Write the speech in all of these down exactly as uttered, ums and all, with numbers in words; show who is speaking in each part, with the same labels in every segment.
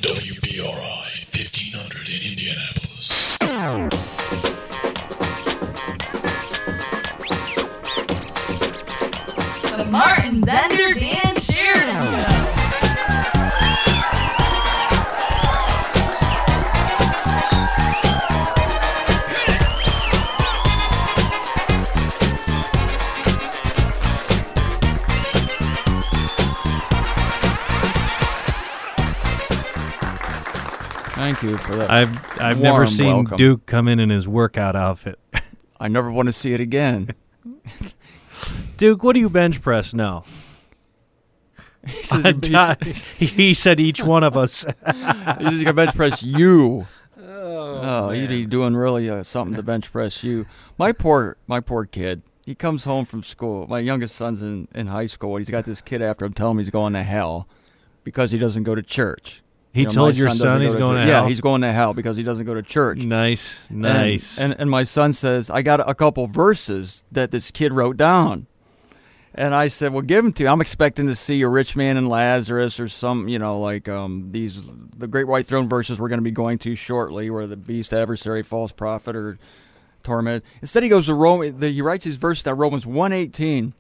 Speaker 1: W B R I fifteen hundred in Indianapolis.
Speaker 2: The Martin Bender Dan Sheridan Show.
Speaker 3: Thank you for that.
Speaker 4: I've I've
Speaker 3: warm
Speaker 4: never seen
Speaker 3: welcome.
Speaker 4: Duke come in in his workout outfit.
Speaker 3: I never want to see it again.
Speaker 4: Duke, what do you bench press now?
Speaker 3: He says he's,
Speaker 4: he, he said each one of us.
Speaker 3: he's just gonna bench press you. Oh, oh you'd doing really uh, something to bench press you. My poor, my poor kid. He comes home from school. My youngest son's in, in high school. He's got this kid after him telling him he's going to hell because he doesn't go to church.
Speaker 4: He
Speaker 3: You know,
Speaker 4: told
Speaker 3: my
Speaker 4: your
Speaker 3: son
Speaker 4: son
Speaker 3: doesn't
Speaker 4: he's
Speaker 3: go
Speaker 4: going to
Speaker 3: church.
Speaker 4: hell?
Speaker 3: Yeah, he's going to hell because he doesn't go to church.
Speaker 4: Nice,
Speaker 3: And-
Speaker 4: nice.
Speaker 3: And, and my son says, I got a couple verses that this kid wrote down. And I said, well, give them to you. I'm expecting to see a rich man and Lazarus or some, you know, like um, these, the Great White Throne verses we're going to be going to shortly, where the beast, adversary, false prophet, or torment. Instead, he goes to Rome. The, he writes his verse down. Romans one eighteen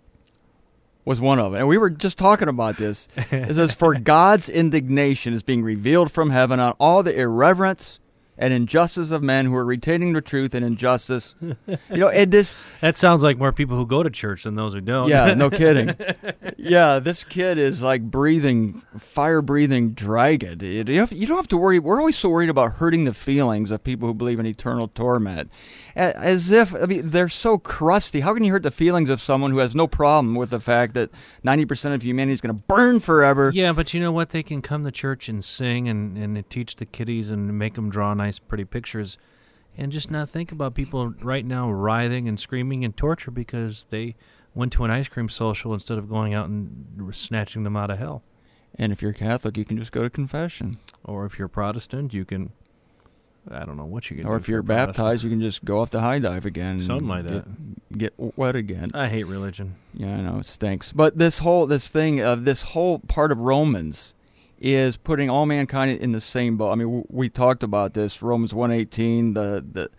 Speaker 3: was one of them. And we were just talking about this. It says, for God's indignation is being revealed from heaven on all the irreverence and injustice of men who are retaining the truth and injustice. You know, and this...
Speaker 4: That sounds like more people who go to church than those who don't.
Speaker 3: Yeah, no kidding. Yeah, this kid is like breathing, fire-breathing dragon. You don't have- you don't have to worry. We're always so worried about hurting the feelings of people who believe in eternal torment. A- As if, I mean, they're so crusty. How can you hurt the feelings of someone who has no problem with the fact that ninety percent of humanity is going to burn forever?
Speaker 4: Yeah, but you know what? They can come to church and sing and, and teach the kiddies and make them draw nice, pretty pictures and just not think about people right now writhing and screaming in torture because they went to an ice cream social instead of going out and snatching them out of hell.
Speaker 3: And if you're Catholic, you can just go to confession.
Speaker 4: Or if you're Protestant, you can, I don't know what you can do.
Speaker 3: Or if
Speaker 4: for
Speaker 3: you're
Speaker 4: a Protestant.
Speaker 3: baptized, you can just go off the high dive again.
Speaker 4: Something like
Speaker 3: and
Speaker 4: that.
Speaker 3: Get, get wet again.
Speaker 4: I hate religion.
Speaker 3: Yeah, I know, it stinks. But this whole this thing of this whole part of Romans is putting all mankind in the same boat. I mean, w- we talked about this, Romans one eighteen, the the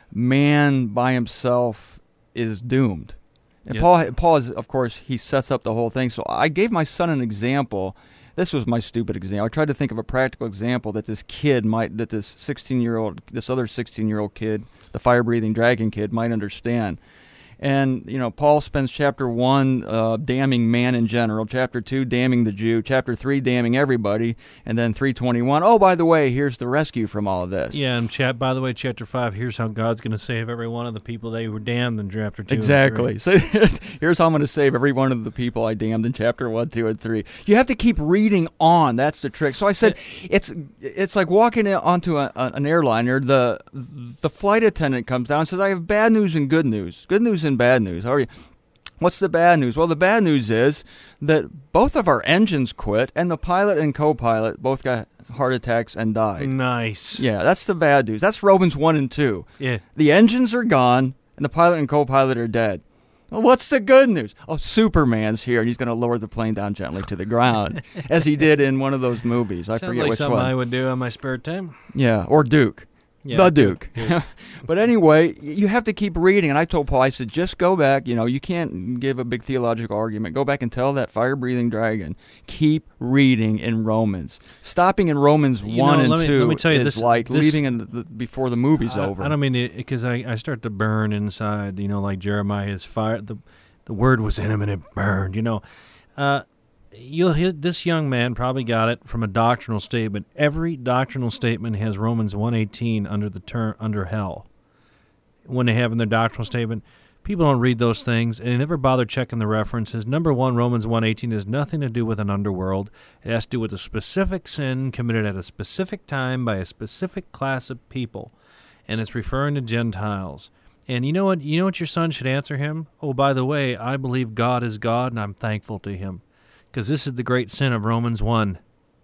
Speaker 3: man by himself is doomed. And
Speaker 4: Yep.
Speaker 3: Paul Paul is, of course, he sets up the whole thing. So I gave my son an example. This was my stupid example. I tried to think of a practical example that this kid might, that this sixteen-year-old, this other sixteen-year-old kid, the fire-breathing dragon kid, might understand. And, you know, Paul spends chapter one uh, damning man in general, chapter two damning the Jew, chapter three damning everybody, and then three twenty-one, oh, by the way, here's the rescue from all of this.
Speaker 4: Yeah, and chat. By the way, chapter five. Here's how God's going to save every one of the people they were damned in chapter two. and
Speaker 3: Exactly.
Speaker 4: three.
Speaker 3: So here's how I'm going to save every one of the people I damned in chapter one, two, and three. You have to keep reading on. That's the trick. So I said, it's it's like walking onto a, an airliner. The the flight attendant comes down and says, I have bad news and good news. Good news and bad news. How are you? What's the bad news? Well, the bad news is that both of our engines quit, and the pilot and co-pilot both got heart attacks and died.
Speaker 4: Nice.
Speaker 3: Yeah, that's the bad news. That's Romans one and two.
Speaker 4: Yeah.
Speaker 3: The engines are gone, and the pilot and co-pilot are dead. Well, what's the good news? Oh, Superman's here, and he's going to lower the plane down gently to the ground, as he did in one of those movies. I
Speaker 4: Sounds
Speaker 3: forget
Speaker 4: like
Speaker 3: which
Speaker 4: something
Speaker 3: one.
Speaker 4: I would do on my spare time.
Speaker 3: Yeah, or Duke.
Speaker 4: Yeah,
Speaker 3: the Duke.
Speaker 4: Duke.
Speaker 3: But anyway, you have to keep reading. And I told Paul, I said, just go back. You know, you can't give a big theological argument. Go back and tell that fire-breathing dragon, keep reading in Romans. Stopping in Romans
Speaker 4: You
Speaker 3: one
Speaker 4: know,
Speaker 3: and
Speaker 4: let me-
Speaker 3: two
Speaker 4: let me tell you,
Speaker 3: is
Speaker 4: this-
Speaker 3: like
Speaker 4: this-
Speaker 3: leaving in the, the, before the movie's
Speaker 4: I,
Speaker 3: over.
Speaker 4: I don't mean it because I, I start to burn inside. You know, like Jeremiah's fire. The the word was in him and it burned. You know, uh, you'll hit this young man probably got it from a doctrinal statement. Every doctrinal statement has Romans one eighteen under the term under hell. When they have in their doctrinal statement, people don't read those things and they never bother checking the references. Number one, Romans one eighteen has nothing to do with an underworld. It has to do with a specific sin committed at a specific time by a specific class of people, and it's referring to Gentiles. And you know what? You know what your son should answer him? Oh, by the way, I believe God is God, and I'm thankful to Him. Because this is the great sin of Romans one.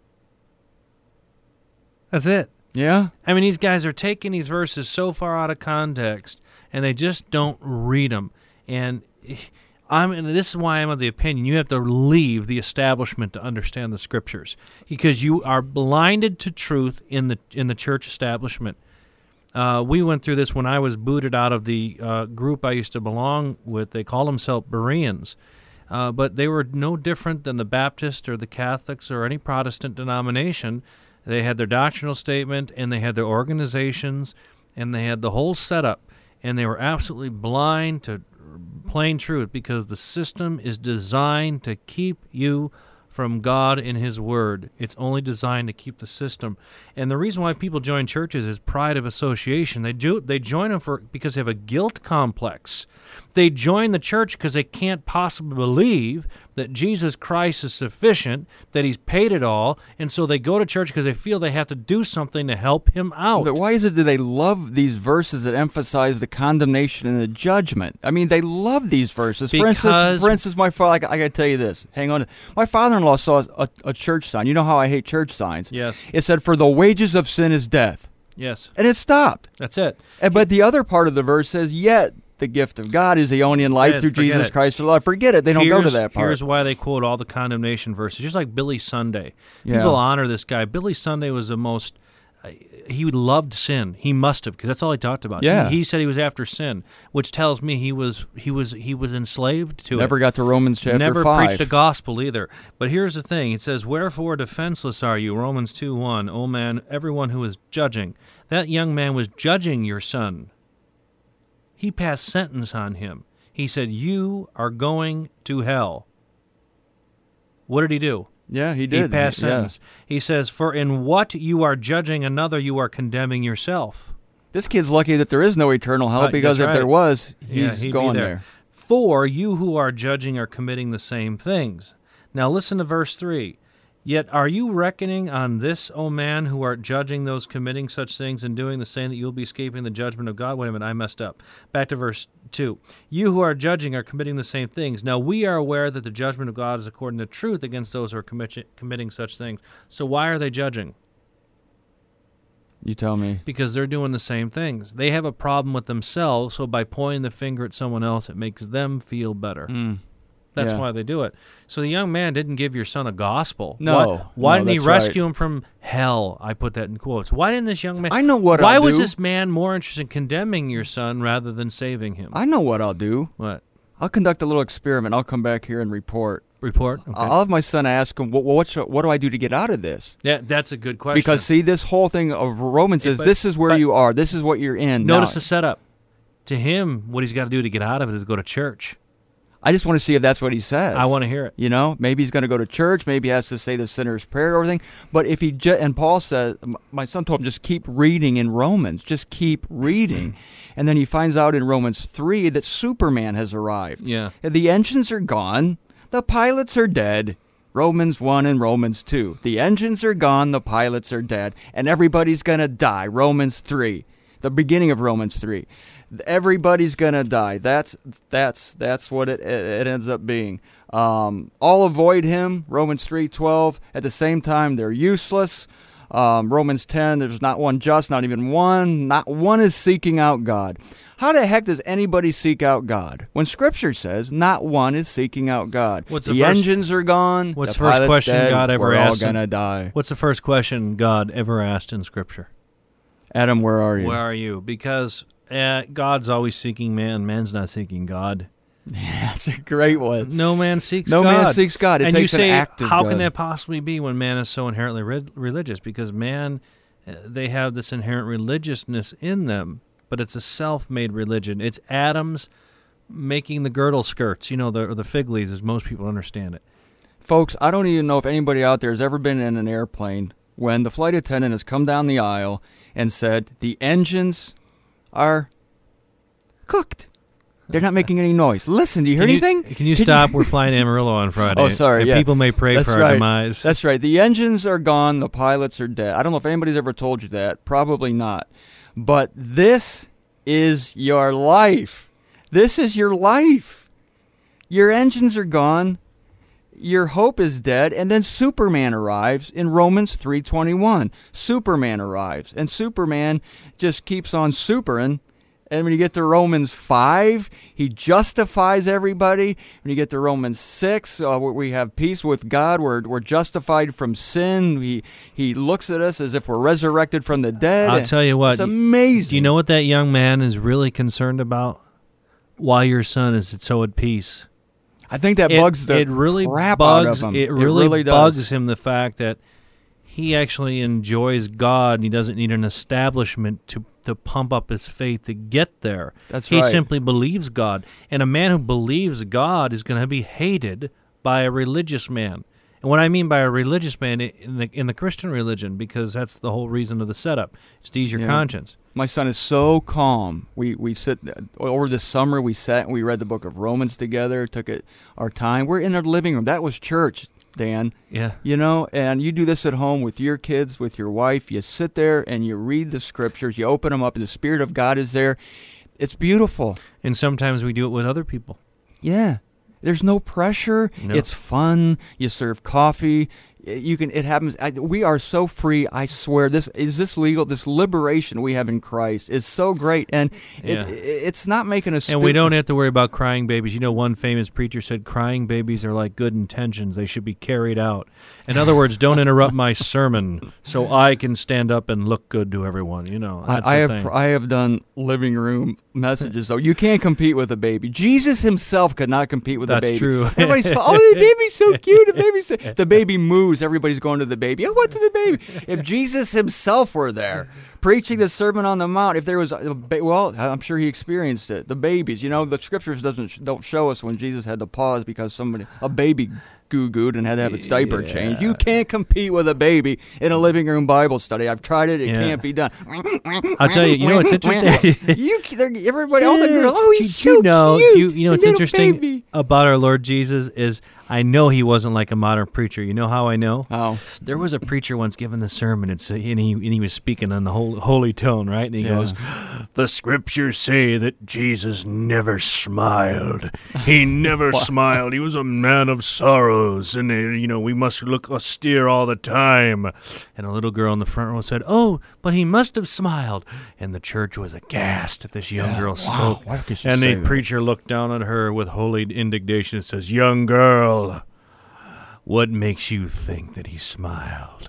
Speaker 4: That's it.
Speaker 3: Yeah?
Speaker 4: I mean, these guys are taking these verses so far out of context, and they just don't read them. And I'm, and this is why I'm of the opinion you have to leave the establishment to understand the Scriptures, because you are blinded to truth in the in the church establishment. Uh, we went through this when I was booted out of the uh, group I used to belong with. They call themselves Bereans, uh, but they were no different than the Baptists or the Catholics or any Protestant denomination. They had their doctrinal statement, and they had their organizations, and they had the whole setup, and they were absolutely blind to plain truth, because the system is designed to keep you from God and His Word. It's only designed to keep the system. And the reason why people join churches is pride of association. They do they join them for because they have a guilt complex. They join the church because they can't possibly believe that Jesus Christ is sufficient, that He's paid it all, and so they go to church because they feel they have to do something to help Him out.
Speaker 3: But why is it that they love these verses that emphasize the condemnation and the judgment? I mean, they love these verses. For
Speaker 4: Because-
Speaker 3: instance, for instance, my father, I, I got to tell you this. Hang on. My father-in-law saw a, a church sign. You know how I hate church signs.
Speaker 4: Yes.
Speaker 3: It said, "For the wages of sin is death."
Speaker 4: Yes,
Speaker 3: And it stopped.
Speaker 4: that's it.
Speaker 3: And, but the other part of the verse says, "Yet the gift of God is the only in life
Speaker 4: Forget it,
Speaker 3: through
Speaker 4: forget
Speaker 3: Jesus
Speaker 4: it.
Speaker 3: Christ our Lord." Forget it. They don't go to
Speaker 4: Here's-
Speaker 3: that part.
Speaker 4: Here's why they quote all the condemnation verses, just like Billy Sunday.
Speaker 3: Yeah.
Speaker 4: People honor this guy. Billy Sunday was the most, uh, he loved sin. He must have, because that's all he talked about.
Speaker 3: Yeah.
Speaker 4: He, he said he was after sin, which tells me he was he was he was enslaved to
Speaker 3: Never
Speaker 4: it.
Speaker 3: got to Romans chapter
Speaker 4: Never
Speaker 3: five.
Speaker 4: preached the gospel either. But here's the thing. It says, "Wherefore defenseless are you?" Romans two one. "O man, everyone who is judging." That young man was judging your son. He passed sentence on him. He said, "You are going to hell." What did he do?
Speaker 3: Yeah, he did.
Speaker 4: He passed
Speaker 3: Yeah.
Speaker 4: sentence. He says, "For in what you are judging another, you are condemning yourself."
Speaker 3: This kid's lucky that there is no eternal hell,
Speaker 4: Uh,
Speaker 3: because
Speaker 4: that's
Speaker 3: if there
Speaker 4: right.
Speaker 3: was, he's
Speaker 4: Yeah, he'd be
Speaker 3: going
Speaker 4: there.
Speaker 3: there.
Speaker 4: "For you who are judging are committing the same things." Now listen to verse three. "Yet are you reckoning on this, O man, who art judging those committing such things and doing the same, that you will be escaping the judgment of God?" Wait a minute, I messed up. Back to verse two. "You who are judging are committing the same things. Now we are aware that the judgment of God is according to truth against those who are commit- committing such things." So why are they judging?
Speaker 3: You tell me.
Speaker 4: Because they're doing the same things. They have a problem with themselves, so by pointing the finger at someone else, it makes them feel better.
Speaker 3: Mm.
Speaker 4: That's
Speaker 3: Yeah.
Speaker 4: why they do it. So the young man didn't give your son a gospel.
Speaker 3: No,
Speaker 4: Why, why
Speaker 3: no,
Speaker 4: didn't he
Speaker 3: that's right.
Speaker 4: rescue him from hell? I put that in quotes. Why didn't this young man...
Speaker 3: I know what
Speaker 4: Why
Speaker 3: I'll
Speaker 4: was
Speaker 3: do.
Speaker 4: this man more interested in condemning your son rather than saving him?
Speaker 3: I know what I'll do.
Speaker 4: What?
Speaker 3: I'll conduct a little experiment. I'll come back here and report.
Speaker 4: Report? Okay.
Speaker 3: I'll have my son ask him, "What, what, what do I do to get out of this?"
Speaker 4: yeah, that's a good question.
Speaker 3: Because, see, this whole thing of Romans
Speaker 4: Yeah,
Speaker 3: is
Speaker 4: but-
Speaker 3: this is where
Speaker 4: but-
Speaker 3: you are. This is what you're in.
Speaker 4: Notice
Speaker 3: Now,
Speaker 4: the setup. To him, what he's got to do to get out of it is go to church.
Speaker 3: I just want to see if that's what he says.
Speaker 4: I want to hear it.
Speaker 3: You know, maybe he's going to go to church. Maybe he has to say the sinner's prayer or everything. But if he ju- and Paul says, m- my son told him, just keep reading in Romans. Just keep reading. And then he finds out in Romans three that Superman has arrived.
Speaker 4: Yeah.
Speaker 3: The engines are gone. The pilots are dead. Romans one and Romans two. The engines are gone. The pilots are dead. And everybody's going to die. Romans three. The beginning of Romans three. Everybody's gonna die. That's that's that's what it it ends up being. Um, all avoid him. Romans three twelve. At the same time, they're useless. Um, Romans ten. There's not one just, not even one. Not one is seeking out God. How the heck does anybody seek out God when Scripture says not one is seeking out God?
Speaker 4: What's
Speaker 3: the
Speaker 4: the first-
Speaker 3: engines are gone.
Speaker 4: What's
Speaker 3: the
Speaker 4: the first
Speaker 3: pilot's
Speaker 4: question
Speaker 3: dead,
Speaker 4: God ever
Speaker 3: we're
Speaker 4: asked
Speaker 3: all
Speaker 4: him?
Speaker 3: gonna die.
Speaker 4: What's the first question God ever asked in Scripture?
Speaker 3: Adam, where are you?
Speaker 4: Where are you? Because uh, God's always seeking man. Man's not seeking God.
Speaker 3: That's a great one.
Speaker 4: No man seeks
Speaker 3: No
Speaker 4: God.
Speaker 3: man seeks God. It
Speaker 4: and
Speaker 3: takes
Speaker 4: you say,
Speaker 3: an act of
Speaker 4: how
Speaker 3: God.
Speaker 4: can that possibly be when man is so inherently re- religious? Because man, uh, they have this inherent religiousness in them, but it's a self-made religion. It's Adam's making the girdle skirts, you know, the, or the fig leaves, as most people understand it.
Speaker 3: Folks, I don't even know if anybody out there has ever been in an airplane when the flight attendant has come down the aisle and said, the engines are cooked. They're not making any noise. Listen, do you hear
Speaker 4: Can you-
Speaker 3: anything?
Speaker 4: Can you stop? We're flying Amarillo on Friday.
Speaker 3: Oh, sorry,
Speaker 4: And
Speaker 3: yeah.
Speaker 4: people may pray
Speaker 3: That's
Speaker 4: for
Speaker 3: right.
Speaker 4: our demise.
Speaker 3: That's right. The engines are gone. The pilots are dead. I don't know if anybody's ever told you that. Probably not. But this is your life. This is your life. Your engines are gone. Your hope is dead, and then Superman arrives in Romans three twenty-one. Superman arrives, and Superman just keeps on supering And when you get to Romans five, he justifies everybody. When you get to Romans six, uh, we have peace with God. We're we're justified from sin. He he looks at us as if we're resurrected from the dead.
Speaker 4: I'll tell you what.
Speaker 3: It's amazing.
Speaker 4: Do you know what that young man is really concerned about? Why your son is so at peace.
Speaker 3: I think that
Speaker 4: It,
Speaker 3: bugs the
Speaker 4: it really
Speaker 3: crap
Speaker 4: bugs,
Speaker 3: out of him.
Speaker 4: It really,
Speaker 3: really
Speaker 4: bugs
Speaker 3: does.
Speaker 4: him the fact that he actually enjoys God and he doesn't need an establishment to, to pump up his faith to get there.
Speaker 3: That's
Speaker 4: he
Speaker 3: right.
Speaker 4: simply believes God. And a man who believes God is going to be hated by a religious man. And what I mean by a religious man in the in the Christian religion, because that's the whole reason of the setup, is to ease your
Speaker 3: Yeah.
Speaker 4: conscience.
Speaker 3: My son is so calm. We we sit over the summer. We sat and we read the book of Romans together. Took it our time. We're in our living room. That was church, Dan.
Speaker 4: Yeah.
Speaker 3: You know, and you do this at home with your kids, with your wife. You sit there and you read the scriptures. You open them up, and the Spirit of God is there. It's beautiful.
Speaker 4: And sometimes we do it with other people.
Speaker 3: Yeah. There's no pressure.
Speaker 4: No.
Speaker 3: It's fun. You serve coffee. You can. It happens. I, we are so free. I swear. This is this legal. This liberation we have in Christ is so great, and
Speaker 4: Yeah.
Speaker 3: it, it's not making us.
Speaker 4: And we don't have to worry about crying babies. You know, one famous preacher said, crying babies are like good intentions. They should be carried out. In other words, don't interrupt my sermon so I can stand up and look good to everyone. You know, that's
Speaker 3: I, I
Speaker 4: the
Speaker 3: have
Speaker 4: thing.
Speaker 3: I have done living room messages, though. You can't compete with a baby. Jesus himself could not compete with a
Speaker 4: That's
Speaker 3: baby.
Speaker 4: true.
Speaker 3: Everybody's, oh, the baby's so cute. The baby's so, the baby moves. Everybody's going to the baby. Oh, what to the baby? If Jesus himself were there preaching the Sermon on the Mount, if there was, a ba- well, I'm sure he experienced it. The babies, you know, the scriptures doesn't don't show us when Jesus had to pause because somebody, a baby goo-gooed and had to have its diaper
Speaker 4: Yeah.
Speaker 3: changed. You can't compete with a baby in a living room Bible study. I've tried it. It
Speaker 4: Yeah.
Speaker 3: can't be done.
Speaker 4: I'll tell you, you know what's interesting?
Speaker 3: you, they're- everybody, all the girls, oh, he's
Speaker 4: Did
Speaker 3: so
Speaker 4: you know,
Speaker 3: cute.
Speaker 4: do you, you know
Speaker 3: a
Speaker 4: what's
Speaker 3: little
Speaker 4: interesting
Speaker 3: baby.
Speaker 4: about our Lord Jesus is I know he wasn't like a modern preacher. You know how I know?
Speaker 3: Oh,
Speaker 4: There was a preacher once giving a sermon, and, so, and, he, and he was speaking in the whole, holy tone, right? And he
Speaker 3: Yeah.
Speaker 4: goes, the scriptures say that Jesus never smiled. He never smiled. He was a man of sorrows, and, uh, you know, we must look austere all the time. And a little girl in the front row said, oh, but he must have smiled. And the church was aghast that this young girl
Speaker 3: wow.
Speaker 4: spoke.
Speaker 3: Why could she
Speaker 4: And
Speaker 3: say
Speaker 4: the
Speaker 3: that?
Speaker 4: preacher looked down at her with holy indignation and says, young girl, what makes you think that he smiled?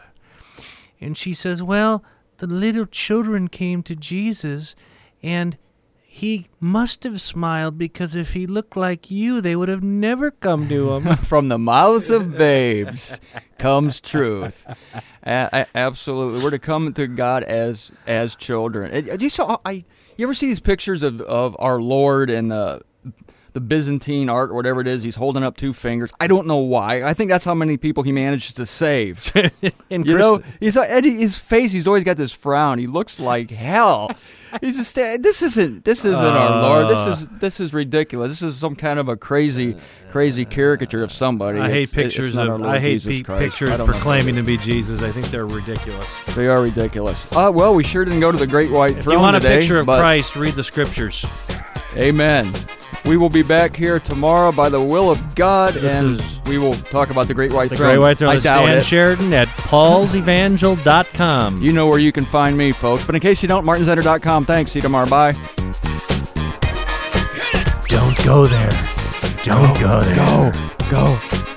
Speaker 4: And she says, well, the little children came to Jesus, and he must have smiled because if he looked like you, they would have never come to him.
Speaker 3: from the mouths of babes comes truth. A- a- absolutely, we're to come to God as as children. And do you saw? I you ever see these pictures of, of our Lord and the the Byzantine art, or whatever it is? He's holding up two fingers. I don't know why. I think that's how many people he manages to save.
Speaker 4: And
Speaker 3: You
Speaker 4: Chris-
Speaker 3: know, he's Eddie, his face. He's always got this frown. He looks like hell. He's just this isn't this isn't our Lord. This is this is ridiculous. This is some kind of a crazy crazy caricature of somebody.
Speaker 4: I hate
Speaker 3: It's- it's
Speaker 4: pictures
Speaker 3: not our
Speaker 4: of
Speaker 3: Lord
Speaker 4: I hate
Speaker 3: Jesus
Speaker 4: pe-
Speaker 3: Christ.
Speaker 4: pictures
Speaker 3: I don't know.
Speaker 4: proclaiming to be Jesus. I think they're ridiculous.
Speaker 3: They are ridiculous. Uh, well, we sure didn't go to the Great White
Speaker 4: If
Speaker 3: Throne
Speaker 4: you want
Speaker 3: today,
Speaker 4: a picture of
Speaker 3: but
Speaker 4: Christ, read the scriptures.
Speaker 3: amen. We will be back here tomorrow by the will of God,
Speaker 4: This
Speaker 3: and
Speaker 4: is
Speaker 3: we will talk about the Great White
Speaker 4: The
Speaker 3: Throne.
Speaker 4: Great White Throne
Speaker 3: I
Speaker 4: is
Speaker 3: doubt
Speaker 4: Dan
Speaker 3: it.
Speaker 4: Sheridan at pauls evangel dot com.
Speaker 3: You know where you can find me, folks. But in case you don't, martin zender dot com. Thanks. See you tomorrow. Bye.
Speaker 4: Don't go there. Don't go there.
Speaker 3: Go. Go.